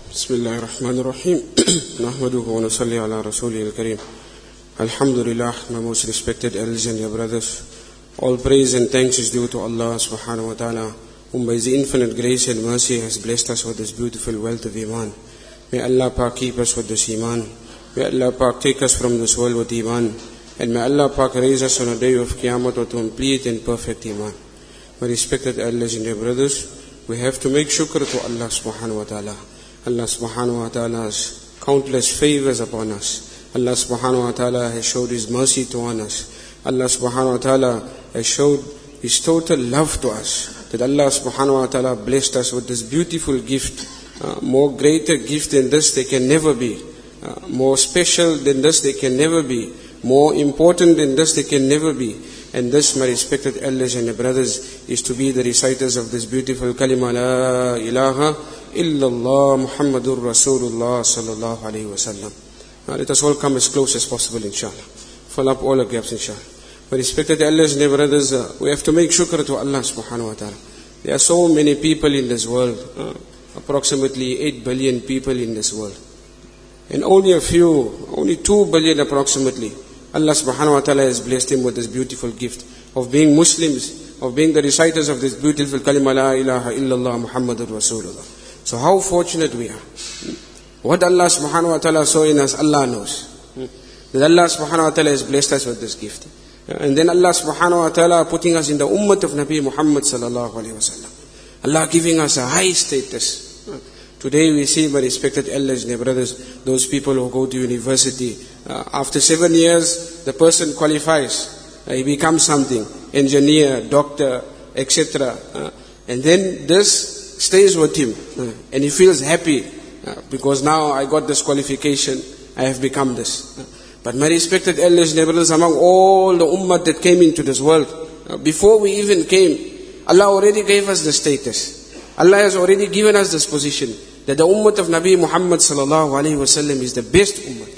Bismillahirrahmanirrahim. Nahmaduhu wa nusalli ala rasulihil kareem. Alhamdulillah, my most respected elders and dear brothers. All praise and thanks is due to Allah subhanahu wa ta'ala, whom by His infinite grace and mercy has blessed us with this beautiful wealth of Iman. May Allah Pak keep us with this Iman. May Allah Pak take us from this world with Iman. And may Allah Pak raise us on a day of Qiyamah with complete and perfect Iman. My respected elders and dear brothers, we have to make shukr to Allah subhanahu wa ta'ala. Allah subhanahu wa ta'ala has countless favors upon us. Allah subhanahu wa ta'ala has showed His mercy to us. Allah subhanahu wa ta'ala has showed His total love to us. That Allah subhanahu wa ta'ala blessed us with this beautiful gift. More greater gift than this there can never be. More special than this there can never be. More important than this there can never be. And this, my respected elders and brothers, is to be the reciters of this beautiful kalima, La ilaha illallah Muhammadur Rasulullah sallallahu alayhi wa sallam. Let us all come as close as possible, inshallah. Fill up all the gaps, inshallah. My respected elders and brothers, we have to make shukr to Allah subhanahu wa ta'ala. There are so many people in this world, approximately 8 billion people in this world. And only 2 billion approximately, Allah subhanahu wa ta'ala has blessed him with this beautiful gift of being Muslims, of being the reciters of this beautiful kalima, La ilaha illallah Muhammadur Rasulullah. So how fortunate we are. What Allah subhanahu wa ta'ala saw in us, Allah knows. That Allah subhanahu wa ta'ala has blessed us with this gift. And then Allah subhanahu wa ta'ala putting us in the ummah of Nabi Muhammad sallallahu alayhi wa sallam. Allah giving us a high status. Today we see, my respected elders and brothers, those people who go to university. After 7 years, the person qualifies. He becomes something. Engineer, doctor, etc. And then this stays with him. And he feels happy. Because now I got this qualification, I have become this. But my respected elders and brothers, among all the ummah that came into this world, before we even came, Allah already gave us the status. Allah has already given us this position, that the ummah of Nabi Muhammad sallallahu alaihi wasallam is the best ummah.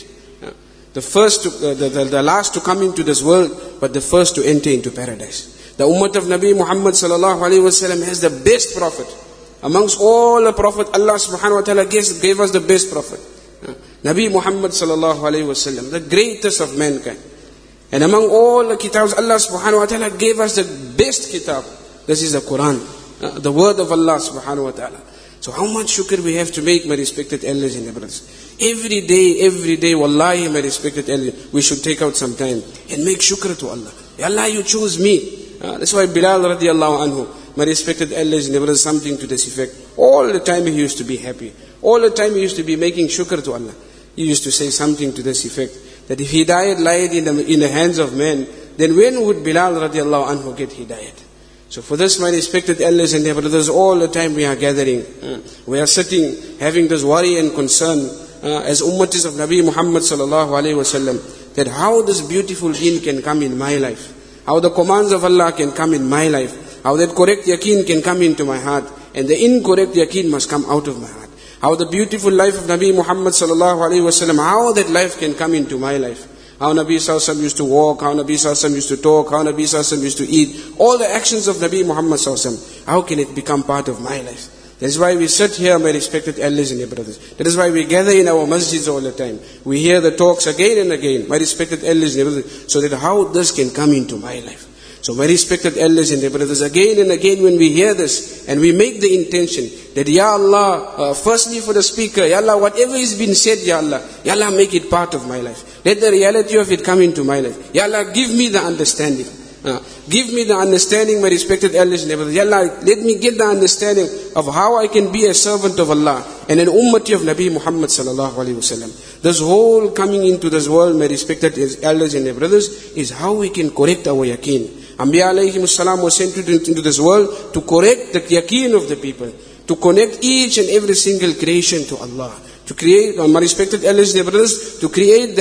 The first, the last to come into this world, but the first to enter into paradise. The ummah of Nabi Muhammad sallallahu alaihi wasallam has the best prophet. Amongst all the prophet, Allah subhanahu wa ta'ala gave us the best prophet. Nabi Muhammad sallallahu alaihi wasallam, the greatest of mankind. And among all the kitabs, Allah subhanahu wa ta'ala gave us the best kitab. This is the Quran, the word of Allah subhanahu wa ta'ala. So how much shukr we have to make, my respected elders and brothers. Every day, wallahi, my respected elders, we should take out some time and make shukr to Allah. Ya Allah, you chose me. That's why Bilal radiallahu anhu, my respected elders and brothers, something to this effect. All the time he used to be happy. All the time he used to be making shukr to Allah. He used to say something to this effect, that if hidayat lied in the hands of men, then when would Bilal radiallahu anhu get hidayat? So for this, my respected elders and their brothers, all the time we are gathering, we are sitting, having this worry and concern, as ummatis of Nabi Muhammad sallallahu alaihi wasallam, that how this beautiful deen can come in my life, how the commands of Allah can come in my life, how that correct yaqeen can come into my heart, and the incorrect yaqeen must come out of my heart. How the beautiful life of Nabi Muhammad sallallahu alaihi wasallam, how that life can come into my life. How Nabi sallallahu alaihi wasallam used to walk, how Nabi sallallahu alaihi wasallam used to talk, how Nabi sallallahu alaihi wasallam used to eat. All the actions of Nabi Muhammad sallallahu alaihi wasallam, how can it become part of my life? That is why we sit here, my respected elders and brothers. That is why we gather in our masjids all the time. We hear the talks again and again, my respected elders and brothers, so that how this can come into my life. So my respected elders and brothers, again and again when we hear this, and we make the intention, that Ya Allah, firstly for the speaker, Ya Allah, whatever is been said, Ya Allah, make it part of my life. Let the reality of it come into my life. Ya Allah, give me the understanding. Give me the understanding, my respected elders and brothers. Ya Allah, let me get the understanding of how I can be a servant of Allah and an ummati of Nabi Muhammad sallallahu alaihi wasallam. This whole coming into this world, my respected elders and brothers, is how we can correct our yaqeen. Anbiya alayhi salam was sent into this world to correct the yaqeen of the people, to connect each and every single creation to Allah, to create, my respected elders and brothers, to create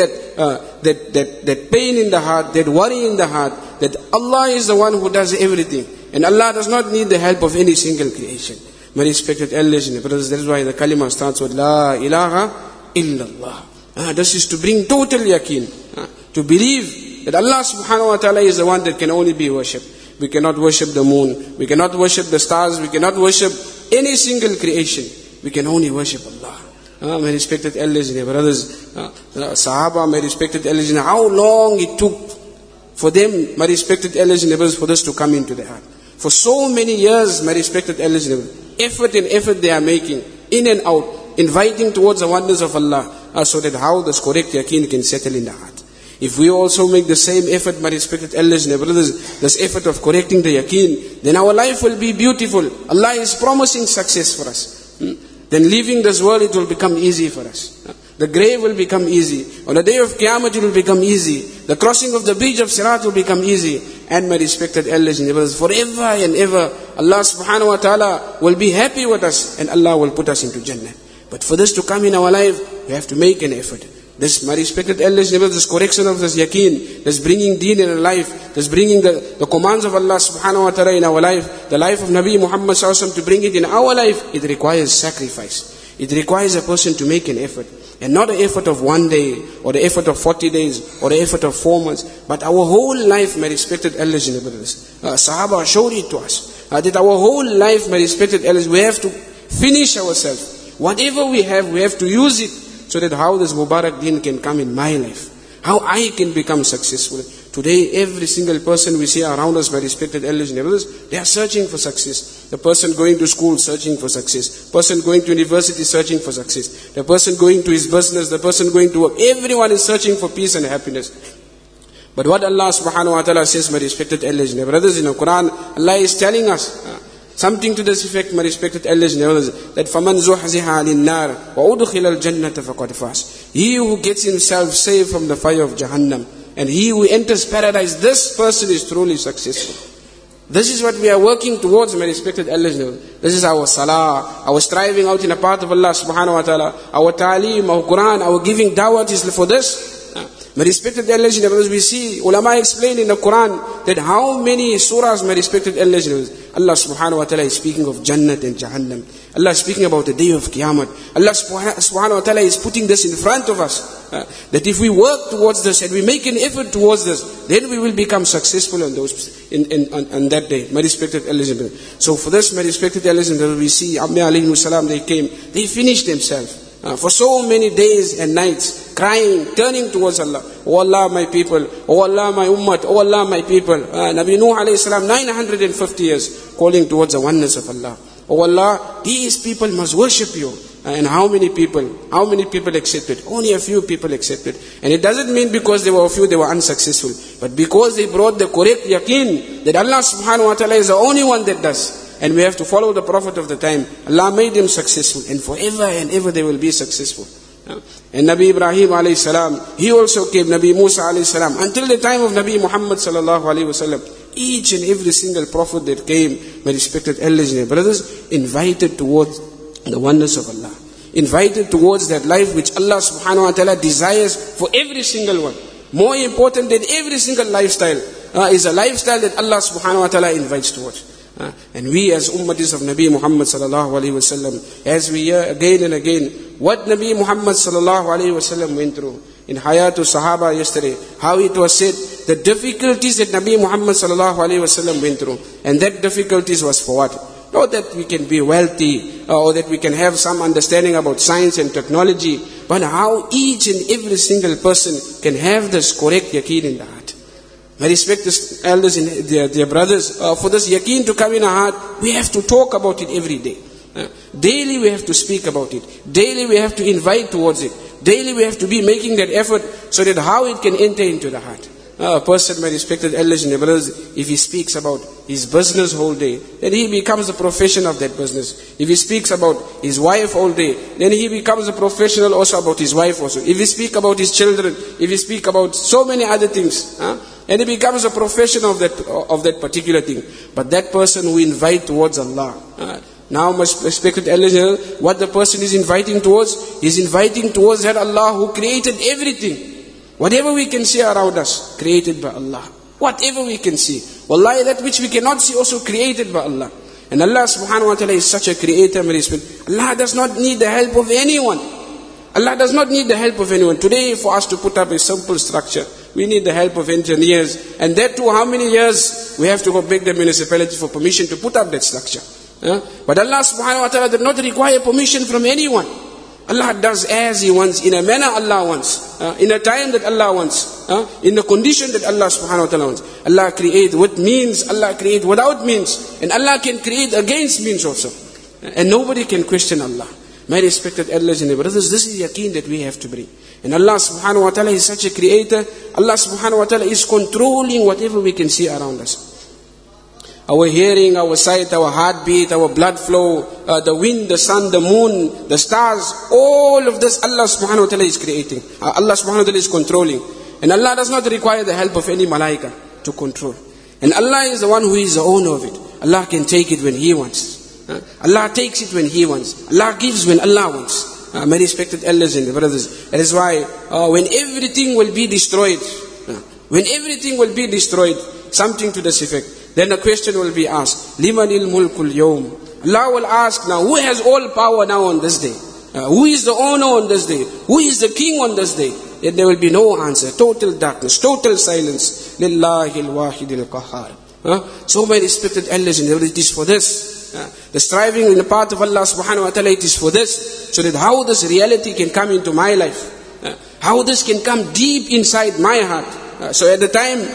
that pain in the heart, that worry in the heart, that Allah is the one who does everything, and Allah does not need the help of any single creation. My respected elders and brothers, that is why the kalima starts with La ilaha illallah. This is to bring total yaqeen, to believe that Allah subhanahu wa ta'ala is the one that can only be worshipped. We cannot worship the moon, we cannot worship the stars, we cannot worship any single creation. We can only worship Allah. my respected elders and brothers, Sahaba, my respected elders, and how long it took for them, my respected elders and brothers, for this to come into their heart. For so many years, my respected elders and brothers, effort they are making, in and out, inviting towards the wonders of Allah, so that how this correct yaqeen can settle in the heart. If we also make the same effort, my respected elders and brothers, this effort of correcting the yaqeen, then our life will be beautiful. Allah is promising success for us. Then leaving this world, it will become easy for us. The grave will become easy. On the day of Qiyamah, it will become easy. The crossing of the bridge of Sirat will become easy. And my respected elders and brothers, forever and ever, Allah subhanahu wa ta'ala will be happy with us, and Allah will put us into Jannah. But for this to come in our life, we have to make an effort. This, my respected elders and brothers, this correction of this yaqeen, this bringing deen in our life, this bringing the commands of Allah subhanahu wa ta'ala in our life, the life of Nabi Muhammad sallallahu alaihi wasallam, to bring it in our life, it requires sacrifice. It requires a person to make an effort. And not the effort of one day, or the effort of 40 days, or the effort of 4 months, but our whole life, my respected elders and brothers. Sahaba showed it to us. That our whole life, my respected elders, we have to finish ourselves. Whatever we have to use it, so that how this Mubarak Deen can come in my life. How I can become successful. Today, every single person we see around us, my respected elders and brothers, they are searching for success. The person going to school, searching for success. Person going to university, searching for success. The person going to his business, the person going to work. Everyone is searching for peace and happiness. But what Allah subhanahu wa ta'ala says, my respected elders and brothers, in the Quran, Allah is telling us something to this effect, my respected elders and brothers, that فَمَنْ زُحْزِحَ عَنِ النَّارِ وَأُدْخِلَ الْجَنَّةَ فَقَدْ فَازَ. He who gets himself saved from the fire of Jahannam, and he who enters paradise, this person is truly successful. This is what we are working towards, my respected elders. This is our salah, our striving out in the path of Allah subhanahu wa ta'ala, our ta'aleem, our Quran, our giving dawat is for this. My respected elders and brothers, we see ulama explain in the Quran that how many surahs, my respected elders and brothers, Allah subhanahu wa ta'ala is speaking of Jannat and Jahannam. Allah is speaking about the day of Qiyamah. Allah subhanahu wa ta'ala is putting this in front of us. That if we work towards this and we make an effort towards this, then we will become successful on those on that day. My respected elders and brothers. So for this, my respected elders and brothers, we see Anbiya alayhi salam, they came, they finished themselves. For so many days and nights, crying, turning towards Allah. Oh Allah, my people. Oh Allah, my ummah. Oh Allah, my people. Nabi Nuh alayhi salam, 950 years, calling towards the oneness of Allah. Oh Allah, these people must worship you. And how many people accepted? Only a few people accepted. And it doesn't mean because there were a few, they were unsuccessful. But because they brought the correct yaqeen, that Allah subhanahu wa ta'ala is the only one that does. And we have to follow the Prophet of the time. Allah made them successful, and forever and ever they will be successful. And Nabi Ibrahim alayhi salam, he also came, Nabi Musa alayhi salam, until the time of Nabi Muhammad sallallahu alayhi wasallam. Each and every single prophet that came, my respected elders and brothers, invited towards the oneness of Allah. Invited towards that life which Allah subhanahu wa ta'ala desires for every single one. More important than every single lifestyle is a lifestyle that Allah subhanahu wa ta'ala invites towards. And we as ummatis of Nabi Muhammad sallallahu alayhi wa sallam, as we hear again and again what Nabi Muhammad sallallahu alayhi wa sallam went through in Hayatu Sahaba yesterday, how it was said, the difficulties that Nabi Muhammad sallallahu alayhi wa sallam went through, and that difficulties was for what? Not that we can be wealthy, or that we can have some understanding about science and technology, but how each and every single person can have this correct yaqeen in the heart. My respected elders and their brothers, for this yaqeen to come in our heart, we have to talk about it every day. Daily we have to speak about it. Daily we have to invite towards it. Daily we have to be making that effort so that how it can enter into the heart. A person, my respected elders and brothers, if he speaks about his business whole day, then he becomes a professional of that business. If he speaks about his wife all day, then he becomes a professional also about his wife also. If he speaks about his children, if he speaks about so many other things, and he becomes a professional of that particular thing. But that person who invite towards Allah, now my respected elders, what the person is inviting towards, is inviting towards that Allah who created everything. Whatever we can see around us, created by Allah. Whatever we can see. Wallahi, that which we cannot see also created by Allah. And Allah subhanahu wa ta'ala is such a creator, my respect. Allah does not need the help of anyone. Allah does not need the help of anyone. Today, for us to put up a simple structure, we need the help of engineers. And that too, how many years we have to go beg the municipality for permission to put up that structure. But Allah subhanahu wa ta'ala did not require permission from anyone. Allah does as He wants, in a manner Allah wants, in a time that Allah wants, in the condition that Allah subhanahu wa ta'ala wants. Allah create with means, Allah create without means, and Allah can create against means also. And nobody can question Allah. My respected elders and brothers, this is yaqeen that we have to bring. And Allah subhanahu wa ta'ala is such a creator. Allah subhanahu wa ta'ala is controlling whatever we can see around us. Our hearing, our sight, our heartbeat, our blood flow, the wind, the sun, the moon, the stars, all of this Allah subhanahu wa ta'ala is creating. Allah subhanahu wa ta'ala is controlling. And Allah does not require the help of any malaika to control. And Allah is the one who is the owner of it. Allah can take it when He wants. Allah takes it when He wants. Allah gives when Allah wants. My respected elders and brothers. That is why when everything will be destroyed, something to this effect, then a question will be asked, Limanil mulkul yawm. Allah will ask now, who has all power now on this day? Who is the owner on this day? Who is the king on this day? Then there will be no answer. Total darkness, total silence. Lillahi al-wahid al-qahhar. So my respected elders, and it is for this. The striving in the path of Allah subhanahu wa ta'ala, it is for this. So that how this reality can come into my life. How this can come deep inside my heart. So at the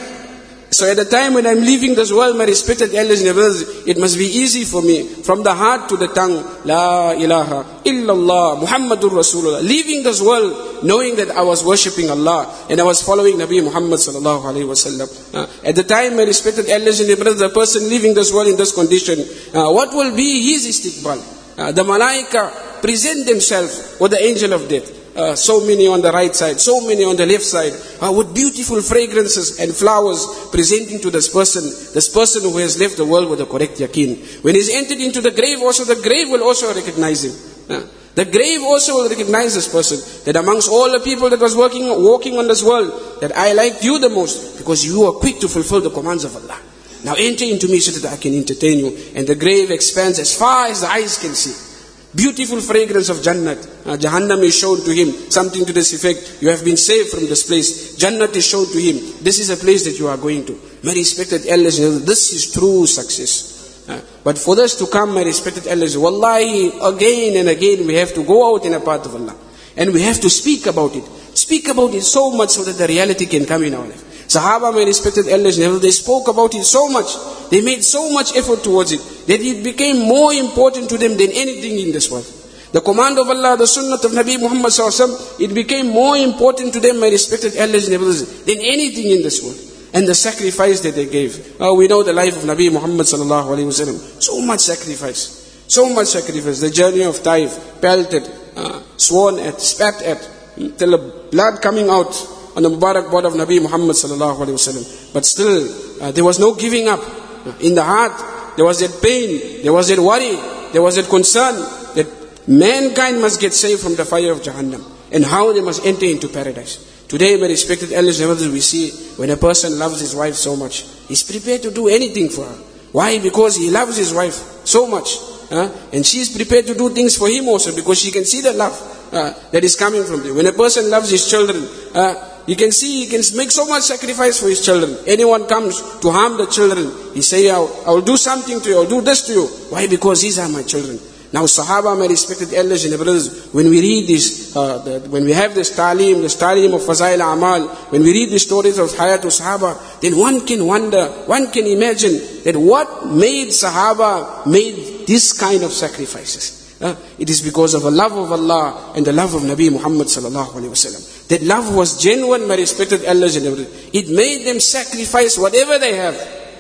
time when I'm leaving this world, my respected elders and brothers, it must be easy for me, from the heart to the tongue, La ilaha illallah Muhammadur Rasulullah. Leaving this world, knowing that I was worshipping Allah and I was following Nabi Muhammad sallallahu alaihi wasallam. At the time, my respected elders and brothers, the person leaving this world in this condition, what will be his istiqbal? The malaika present themselves with the angel of death. So many on the right side, so many on the left side, with beautiful fragrances and flowers presenting to this person who has left the world with the correct yaqeen. When he's entered into the grave also, the grave will also recognize him. The grave also will recognize this person, that amongst all the people that was walking on this world, that I liked you the most, because you are quick to fulfill the commands of Allah. Now enter into me so that I can entertain you. And the grave expands as far as the eyes can see. Beautiful fragrance of Jannat. Jahannam is shown to him. Something to this effect. You have been saved from this place. Jannat is shown to him. This is a place that you are going to. My respected elders, this is true success. But for this to come, my respected elders, wallahi, again and again we have to go out in a path of Allah. And we have to speak about it. Speak about it so much so that the reality can come in our life. Sahaba, my respected elders, they spoke about it so much. They made so much effort towards it, that it became more important to them than anything in this world. The command of Allah, the sunnah of Nabi Muhammad sallallahu alaihi wasallam, it became more important to them, my respected elders and brothers, than anything in this world. And the sacrifice that they gave. We know the life of Nabi Muhammad sallallahu alaihi wasallam. So much sacrifice. So much sacrifice. The journey of Taif, pelted, sworn at, spat at, till the blood coming out on the Mubarak body of Nabi Muhammad sallallahu alaihi wasallam. But still, there was no giving up. In the heart, there was that pain, there was that worry, there was that concern that mankind must get saved from the fire of Jahannam, and how they must enter into paradise. Today, my respected elders and brothers, we see when a person loves his wife so much, he's prepared to do anything for her. Why? Because he loves his wife so much. And she is prepared to do things for him also, because she can see the love that is coming from there. When a person loves his children, you can see he can make so much sacrifice for his children. Anyone comes to harm the children, he say, I will do something to you, I will do this to you. Why? Because these are my children. Now Sahaba, my respected elders and brothers, when we read this, when we have this ta'aleem of Fazail Amal, when we read the stories of Hayatul Sahaba, then one can wonder, one can imagine that what made Sahaba made this kind of sacrifices. It is because of the love of Allah and the love of Nabi Muhammad sallallahu alaihi wasallam. That love was genuine, my respected elders and brothers. It made them sacrifice whatever they have.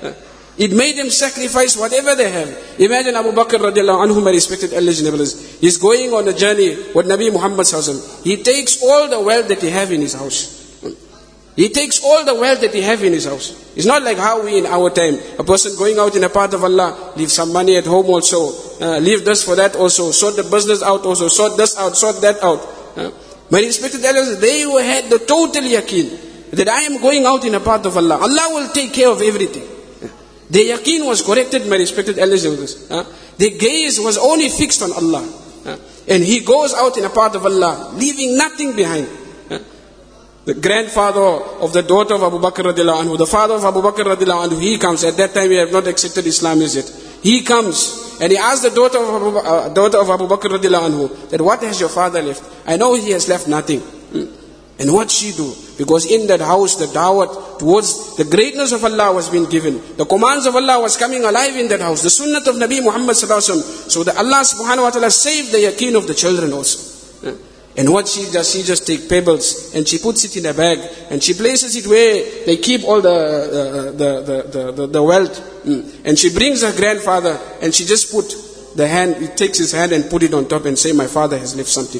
It made them sacrifice whatever they have. Imagine Abu Bakr radiallahu anhu, my respected elders and brothers. He's going on a journey with Nabi Muhammad sallallahu alaihi wasallam. He takes all the wealth that he have in his house. He takes all the wealth that he have in his house. It's not like how we in our time, a person going out in the path of Allah, leave some money at home also, leave this for that also, sort the business out also, sort this out, sort that out. My respected elders, they had the total yaqeen that I am going out in the path of Allah. Allah will take care of everything. The yaqeen was corrected, my respected elders and elders. The gaze was only fixed on Allah. And he goes out in the path of Allah, leaving nothing behind. The grandfather of the daughter of Abu Bakr radiallahu anhu, the father of Abu Bakr radiallahu anhu, he comes. At that time we have not accepted Islam as yet. He comes and he asked the daughter of Abu Bakr radiallahu anhu, that what has your father left? I know he has left nothing. And what she do? Because in that house, the da'wat towards the greatness of Allah was being given. The commands of Allah was coming alive in that house. The sunnah of Nabi Muhammad sallallahu alaihi wasallam. So that Allah subhanahu wa ta'ala saved the yaqeen of the children also. And what she does, she just take pebbles and she puts it in a bag and she places it where they keep all the wealth. And she brings her grandfather and she just put the hand, he takes his hand and put it on top and say, my father has left something.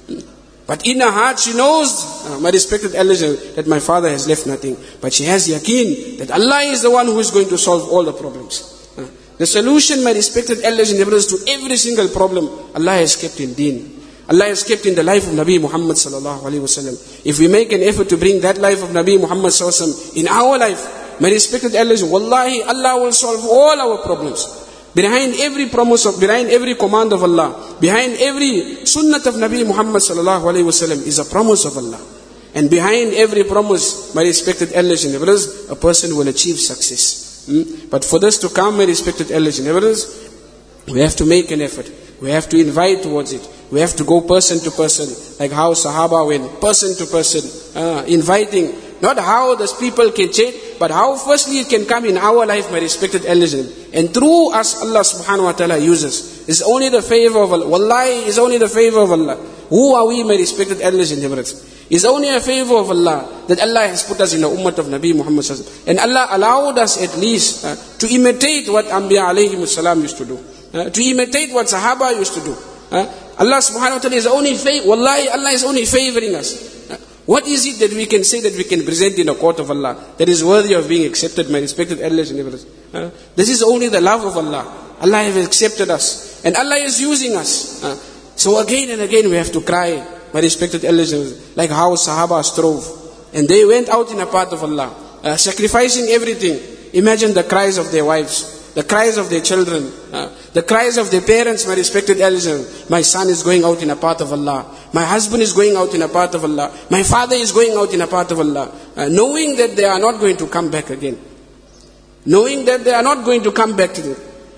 But in her heart she knows, my respected elders, that my father has left nothing. But she has yaqeen that Allah is the one who is going to solve all the problems. The solution, my respected elders and brothers, to every single problem, Allah has kept in deen. Allah has kept in the life of Nabi Muhammad sallallahu alaihi wasallam. If we make an effort to bring that life of Nabi Muhammad sallallahu alaihi wasallam in our life, my respected elders, wallahi, Allah will solve all our problems. Behind every promise behind every command of Allah, behind every sunnah of Nabi Muhammad sallallahu alaihi wasallam is a promise of Allah. And behind every promise, my respected elders and brothers, a person will achieve success. But for this to come, my respected elders and brothers, we have to make an effort. We have to invite towards it. We have to go person to person, like how Sahaba went, person to person, inviting. Not how those people can change, but how firstly it can come in our life, my respected elders. And through us, Allah subhanahu wa ta'ala uses. It's only the favor of Allah. Wallahi, it's only the favor of Allah. Who are we, my respected elders and brothers? It's only a favor of Allah that Allah has put us in the ummah of Nabi Muhammad sallallahu alaihi wasallam. And Allah allowed us at least to imitate what Anbiya alayhi salam used to do. To imitate what Sahaba used to do. Allah subhanahu wa ta'ala is only wallahi, Allah is only favoring us. What is it that we can say that we can present in the court of Allah that is worthy of being accepted, my respected elders and brothers? This is only the love of Allah. Allah has accepted us. And Allah is using us. So again and again we have to cry, my respected elders and brothers, like how Sahaba strove. And they went out in the path of Allah, sacrificing everything. Imagine the cries of their wives, the cries of their children, the cries of their parents, my respected elders. My son is going out in a path of Allah. My husband is going out in a path of Allah. My father is going out in a path of Allah. Knowing that they are not going to come back again. Knowing that they are not going to come back to them.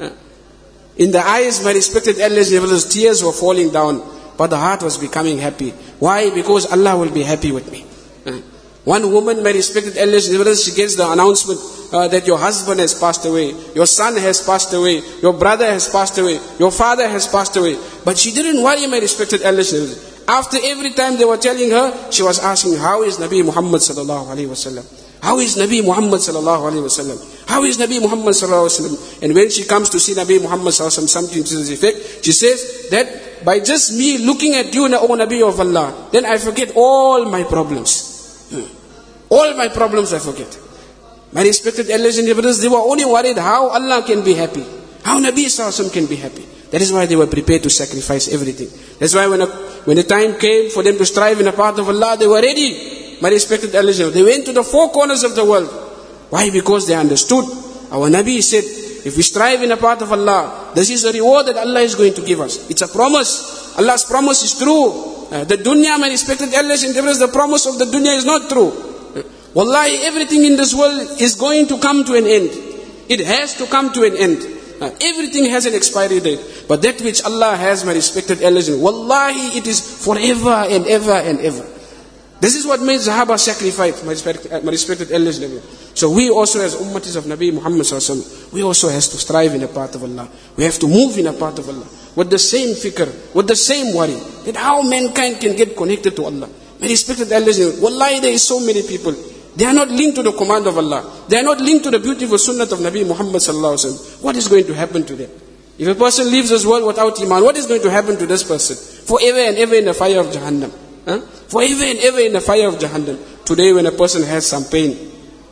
In the eyes, my respected elders and brothers, tears were falling down. But the heart was becoming happy. Why? Because Allah will be happy with me. One woman, my respected elders and brothers, she gets the announcement that your husband has passed away, your son has passed away, your brother has passed away, your father has passed away. But she didn't worry, my respected elders and brothers. After every time they were telling her, she was asking, how is Nabi Muhammad sallallahu alaihi wasallam? How is Nabi Muhammad sallallahu alaihi wasallam? How is Nabi Muhammad sallallahu alaihi wasallam? And when she comes to see Nabi Muhammad sallallahu alaihi wasallam, something to this effect, she says that by just me looking at you, O Nabi of Allah, then I forget all my problems. All my problems I forget. My respected elders and brothers, they were only worried how Allah can be happy, how Nabi sallallahu alaihi wasallam can be happy. That is why they were prepared to sacrifice everything. That's why when the time came for them to strive in the path of Allah, they were ready. My respected elders, they went to the four corners of the world. Why? Because they understood. Our Nabi said, if we strive in the path of Allah, this is a reward that Allah is going to give us. It's a promise. Allah's promise is true. The dunya, my respected elders and brothers, the promise of the dunya is not true. Wallahi, everything in this world is going to come to an end. It has to come to an end. Everything has an expiry date. But that which Allah has, my respected elders, wallahi, it is forever and ever and ever. This is what made Sahaba sacrifice, my respected elders. So we also as ummatis of Nabi Muhammad sallallahu alaihi wasallam, we also has to strive in the path of Allah. We have to move in the path of Allah. With the same fikr, with the same worry, that how mankind can get connected to Allah. My respected elders, wallahi, there is so many people. They are not linked to the command of Allah. They are not linked to the beautiful sunnah of Nabi Muhammad sallallahu alaihi wasallam. What is going to happen to them? If a person leaves this world without iman, what is going to happen to this person? Forever and ever in the fire of Jahannam. Forever and ever in the fire of Jahannam. Today when a person has some pain,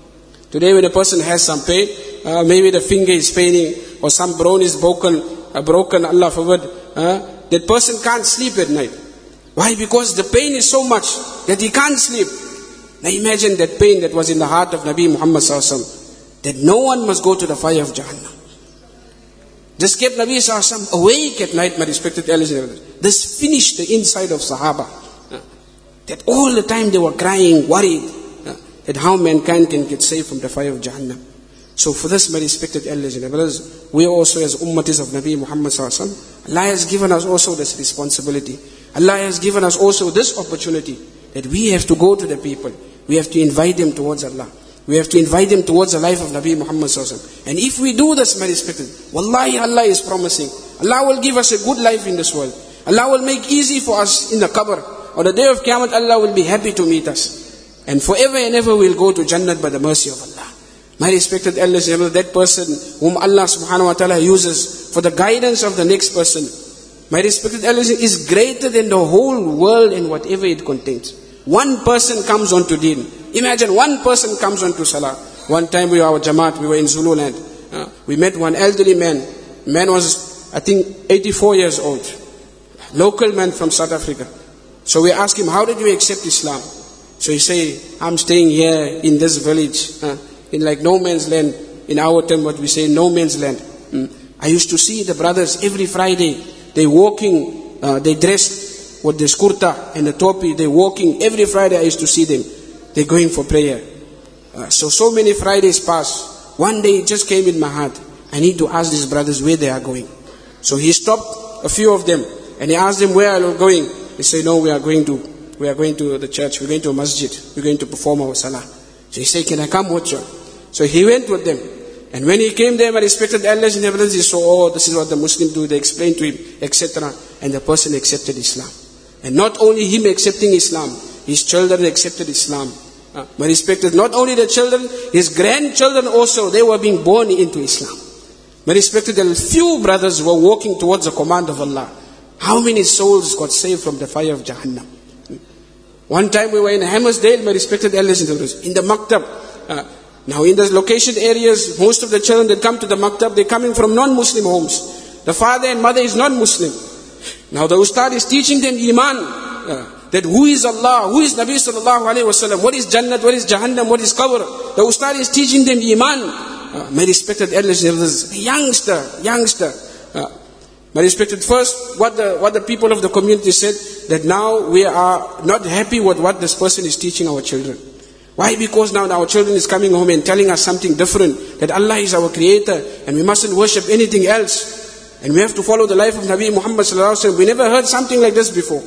maybe the finger is paining, or some bone is broken, Allah forbid, that person can't sleep at night. Why? Because the pain is so much that he can't sleep. Now imagine that pain that was in the heart of Nabi Muhammad sallallahu alaihi wasallam, that no one must go to the fire of Jahannam. This kept Nabi sallallahu alaihi wasallam awake at night, my respected elders and brothers. This finished the inside of Sahaba. That all the time they were crying, worried, that how mankind can get saved from the fire of Jahannam. So for this, my respected elders and brothers, we also as ummatis of Nabi Muhammad sallallahu alaihi wasallam, Allah has given us also this responsibility. Allah has given us also this opportunity that we have to go to the people. We have to invite them towards Allah. We have to invite them towards the life of Nabi Muhammad sallallahu alaihi wasallam. And if we do this, my respected, wallahi, Allah is promising, Allah will give us a good life in this world. Allah will make easy for us in the qabr. On the day of Qiyamah, Allah will be happy to meet us. And forever and ever we'll go to Jannat by the mercy of Allah. My respected elders, that person whom Allah subhanahu wa ta'ala uses for the guidance of the next person, my respected elders, is greater than the whole world and whatever it contains. One person comes onto deen. Imagine one person comes onto salah. One time we were our Jamaat, we were in Zululand. We met one elderly man. Man was, I think, 84 years old. Local man from South Africa. So we asked him, how did you accept Islam? So he said, I'm staying here in this village, in like no man's land. In our term, what we say, no man's land. I used to see the brothers every Friday. They walking, they dressed with the skurta and the topi. They walking every Friday. I used to see them. They're going for prayer. So many Fridays passed. One day it just came in my heart. I need to ask these brothers where they are going. So he stopped a few of them and he asked them where are you going. They say, no, we are going to the church. We're going to a masjid. We're going to perform our salah. So he said, can I come with you? So he went with them. And when he came there, my respected elders and brothers, he saw, this is what the Muslims do. They explained to him, etc. And the person accepted Islam. And not only him accepting Islam, his children accepted Islam. My respected, not only the children, his grandchildren also, they were being born into Islam. My respected, a few brothers were walking towards the command of Allah. How many souls got saved from the fire of Jahannam? One time we were in Hammersdale, my respected elders and brothers, in the maktab. Now in the location areas, most of the children that come to the maktab, they're coming from non-Muslim homes. The father and mother is non-Muslim. Now the ustad is teaching them iman. That who is Allah, who is Nabi sallallahu alayhi wa sallam, what is Jannat, what is Jahannam, what is Qabr. The ustad is teaching them iman. My respected elders and brothers, youngster. My respected, first, what the people of the community said, that now we are not happy with what this person is teaching our children. Why? Because now our children is coming home and telling us something different, that Allah is our creator and we mustn't worship anything else. And we have to follow the life of Nabi Muhammad sallallahu alaihi wasallam. We never heard something like this before.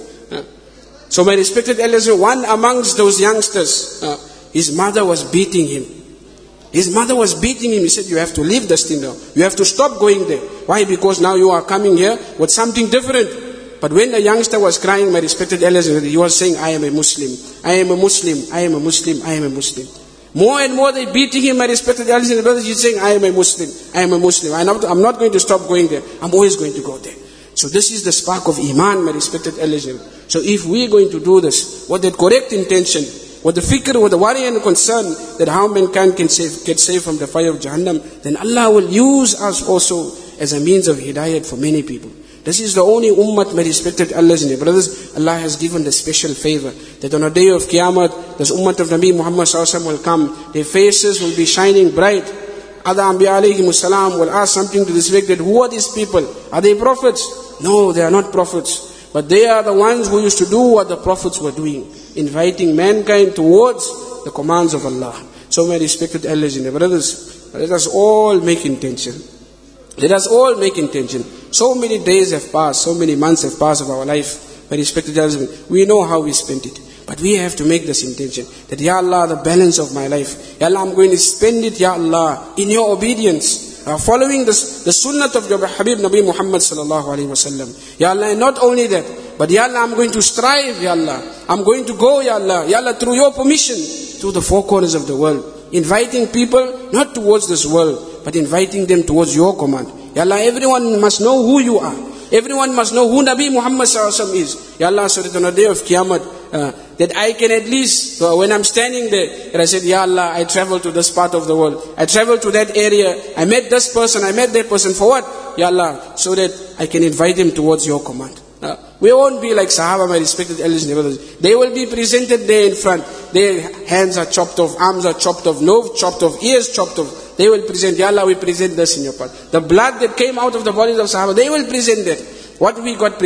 So my respected elders, one amongst those youngsters, his mother was beating him. His mother was beating him. He said, you have to leave this thing now. You have to stop going there. Why? Because now you are coming here with something different. But when the youngster was crying, my respected elders, he was saying, I am a Muslim. I am a Muslim. I am a Muslim. I am a Muslim. More and more they beating him, my respected elders and brothers. He's saying, I am a Muslim. I am a Muslim. I'm not going to stop going there. I'm always going to go there. So this is the spark of Iman, my respected elders. So if we're going to do this, with that correct intention, with the fikr, with the worry and concern that how mankind can get saved from the fire of Jahannam, then Allah will use us also as a means of hidayat for many people. This is the only ummah, my respected elders and brothers, Allah has given the special favor, that on the day of Qiyamah, this ummah of Nabi Muhammad sallallahu alaihi wasallam will come, their faces will be shining bright. Other Anbiya alayhimu salam will ask something to this effect, that who are these people? Are they prophets? No, they are not prophets. But they are the ones who used to do what the prophets were doing, inviting mankind towards the commands of Allah. So my respected elders and brothers, let us all make intention. Let us all make intention. So many days have passed, so many months have passed of our life. My respected elders, we know how we spent it. But we have to make this intention, that Ya Allah, the balance of my life, Ya Allah, I'm going to spend it, Ya Allah, in your obedience. Following the sunnah of your Habib Nabi Muhammad sallallahu alaihi wasallam. Ya Allah, and not only that, but Ya Allah, I'm going to strive, Ya Allah. I'm going to go, Ya Allah, Ya Allah, through your permission, to the four corners of the world. Inviting people, not towards this world, but inviting them towards your command. Ya Allah, everyone must know who you are. Everyone must know who Nabi Muhammad sallallahu alaihi wasallam is. Ya Allah, so that on the day of Qiyamah, that I can at least, when I'm standing there, that I said, Ya Allah, I traveled to this part of the world. I traveled to that area. I met this person. I met that person. For what? Ya Allah, so that I can invite them towards your command. We won't be like Sahaba, my respected elders and brothers. They will be presented there in front. Their hands are chopped off, arms are chopped off, nose chopped off, ears chopped off. They will present, Ya Allah, we present this in your part. The blood that came out of the bodies of Sahaba, they will present that. What do we got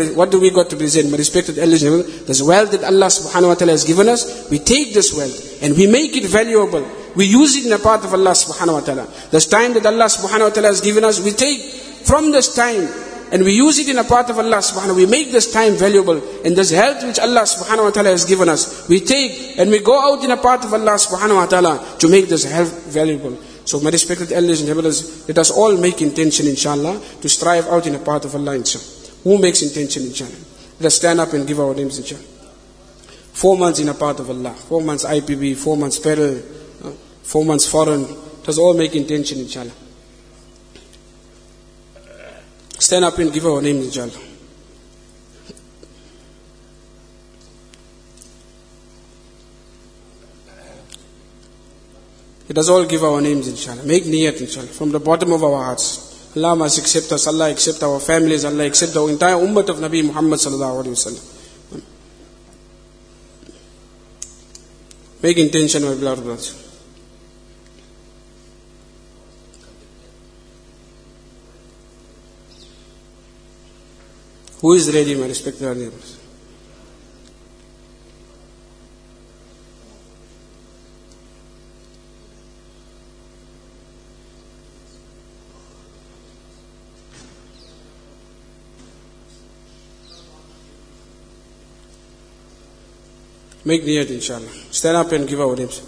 to present, my respected elders and brothers? This wealth that Allah subhanahu wa ta'ala has given us, we take this wealth and we make it valuable. we use it in the path of Allah subhanahu wa ta'ala. This time that Allah subhanahu wa ta'ala has given us, we take from this time and we use it in the path of Allah subhanahu wa ta'ala. We make this time valuable. And this health which Allah subhanahu wa ta'ala has given us, we take and we go out in the path of Allah subhanahu wa ta'ala to make this health valuable. So my respected elders and brothers, let us all make intention inshallah to strive out in the path of Allah inshallah. Who makes intention inshallah? Let us stand up and give our names inshallah. 4 months in the path of Allah, 4 months IPB, 4 months federal, 4 months foreign. Let us all make intention inshallah. Stand up and give our names inshallah. Let us all give our names inshallah. Make niyat inshallah from the bottom of our hearts. Allah must accept us, Allah accept our families, Allah accept our entire ummah of Nabi Muhammad sallallahu alaihi wasallam. Make intention, my beloved brothers. Who is ready, my respected neighbors? Make niyat inshallah. Stand up and give our names.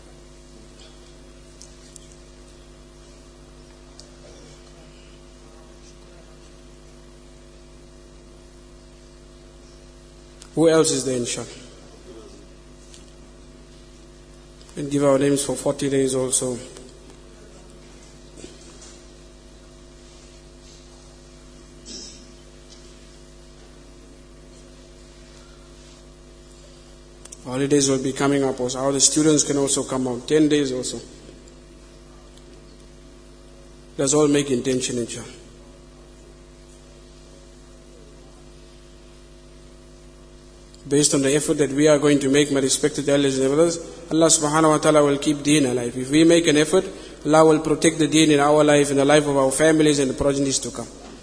Who else is there inshallah? And give our names for 40 days also. Holidays will be coming up also. How the students can also come out. 10 days also. Let's all make intention inshallah. Based on the effort that we are going to make, my respected elders and brothers, Allah subhanahu wa ta'ala will keep deen alive. If we make an effort, Allah will protect the deen in our life, in the life of our families and the progenies to come.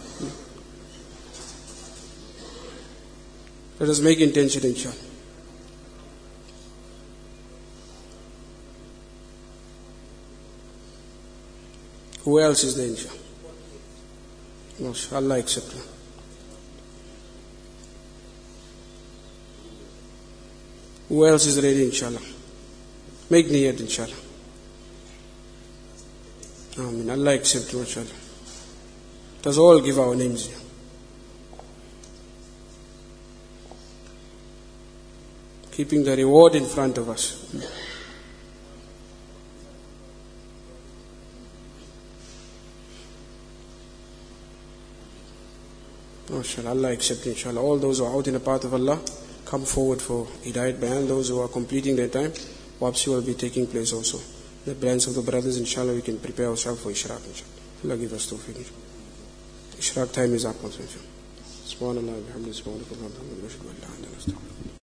Let us make intention inshallah. Who else is there inshallah? MashaAllah, accept her. Who else is ready inshallah? Make niyat inshallah. Amen. Allah accept you inshallah. Let us all give our names here. Keeping the reward in front of us. MashaAllah, Allah accept inshallah. All those who are out in the path of Allah, come forward for Hidayat Bayan. Those who are completing their time, Wapsi will be taking place also. The branch of the brothers, inshallah, we can prepare ourselves for Ishraq, inshallah. Allah give us tawfiq. Ishraq time is up also, inshallah. Subhanallah, alhamdulillah, subhanallah, alhamdulillah.